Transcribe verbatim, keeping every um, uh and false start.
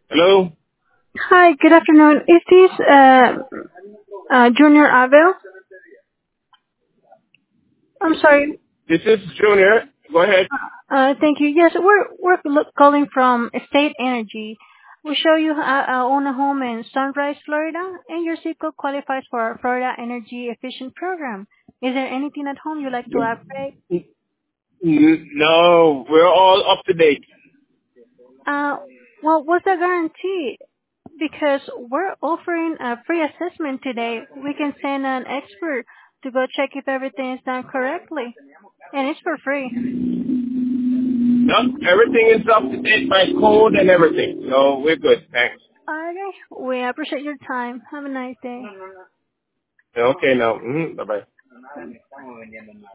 Hello, Hi, good afternoon. Is this uh, uh, Junior Abel? I'm sorry. this is Junior. Go ahead. Uh, thank you. Yes, we're we're lo- calling from State Energy. We show you uh, uh, own a home in Sunrise, Florida, and your vehicle qualifies for our Florida Energy Efficient Program. Is there anything at home you'd like to upgrade? N- No, we're all up to date. Uh, well, what's the guarantee? Because we're offering a free assessment today. We can send an expert to go check if everything is done correctly, and it's for free. No, everything is up to date by code and everything. So we're good. Thanks. Okay. We appreciate your time. Have a nice day. Okay, now. Mm-hmm. Bye bye.